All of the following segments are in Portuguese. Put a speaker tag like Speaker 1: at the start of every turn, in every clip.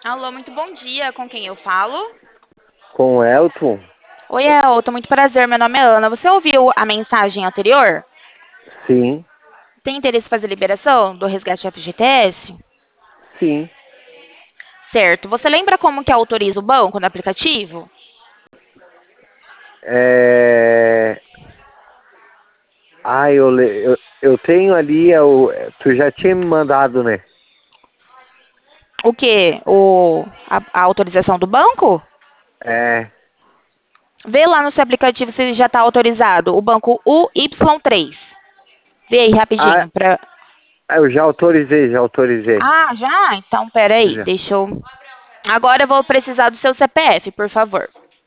Speaker 1: Alô, muito bom dia. Com quem eu falo?
Speaker 2: Com o Elton?
Speaker 1: Oi, Elton, muito prazer. Meu nome é Ana. Você ouviu a mensagem anterior?
Speaker 2: Sim,
Speaker 1: Tem interesse em fazer liberação do resgate FGTS?
Speaker 2: sim.
Speaker 1: Certo. Você lembra como que autoriza o banco no aplicativo?
Speaker 2: É... eu tenho ali, tu já tinha me mandado, né?
Speaker 1: O quê? A autorização do banco?
Speaker 2: É...
Speaker 1: Vê lá no seu aplicativo se já está autorizado. O banco UY3. Vê aí
Speaker 2: Ah,
Speaker 1: rapidinho.
Speaker 2: eu já autorizei, já autorizei.
Speaker 1: Ah, já? Então, peraí.
Speaker 2: Já.
Speaker 1: Deixa eu... Agora eu vou precisar do seu CPF, por favor.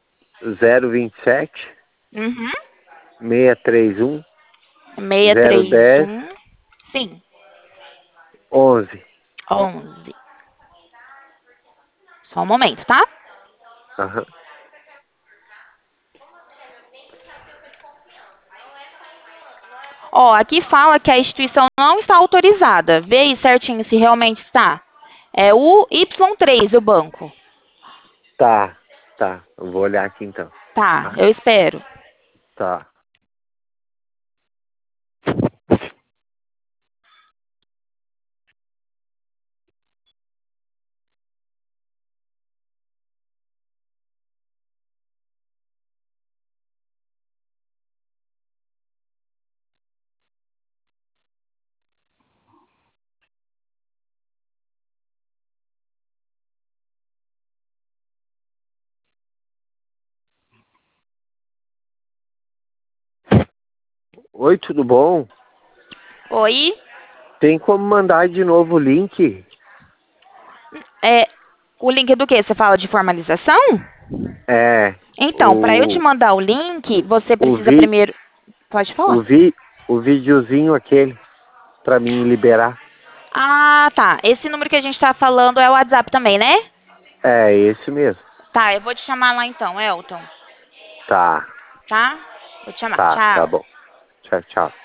Speaker 2: 027
Speaker 1: Uhum.
Speaker 2: 631 010
Speaker 1: 631. Sim.
Speaker 2: 11.
Speaker 1: 11. Só um momento, tá?
Speaker 2: Aham.
Speaker 1: Ó, aqui fala que a instituição não está autorizada. Vê aí certinho se realmente está. É o Y3 o banco.
Speaker 2: Tá, tá. Eu vou olhar aqui então.
Speaker 1: Tá,
Speaker 2: Tá,
Speaker 1: eu espero.
Speaker 2: tá. Oi, tudo bom?
Speaker 1: Oi?
Speaker 2: Tem como mandar de novo o link?
Speaker 1: É, o link do quê? Você fala de formalização?
Speaker 2: É,
Speaker 1: Então, para eu te
Speaker 2: o,
Speaker 1: mandar o link, você
Speaker 2: o,
Speaker 1: precisa
Speaker 2: vi,
Speaker 1: primeiro. Pode
Speaker 2: o,
Speaker 1: falar.
Speaker 2: vi, o videozinho aquele pra mim liberar.
Speaker 1: Ah, tá. Esse número que a gente tá falando é o WhatsApp também, né?
Speaker 2: É esse mesmo.
Speaker 1: Tá, eu vou te chamar lá então, Elton.
Speaker 2: Tá,
Speaker 1: Tá? Vou te chamar.
Speaker 2: tá
Speaker 1: Tchau.
Speaker 2: bom. Tchau, tchau.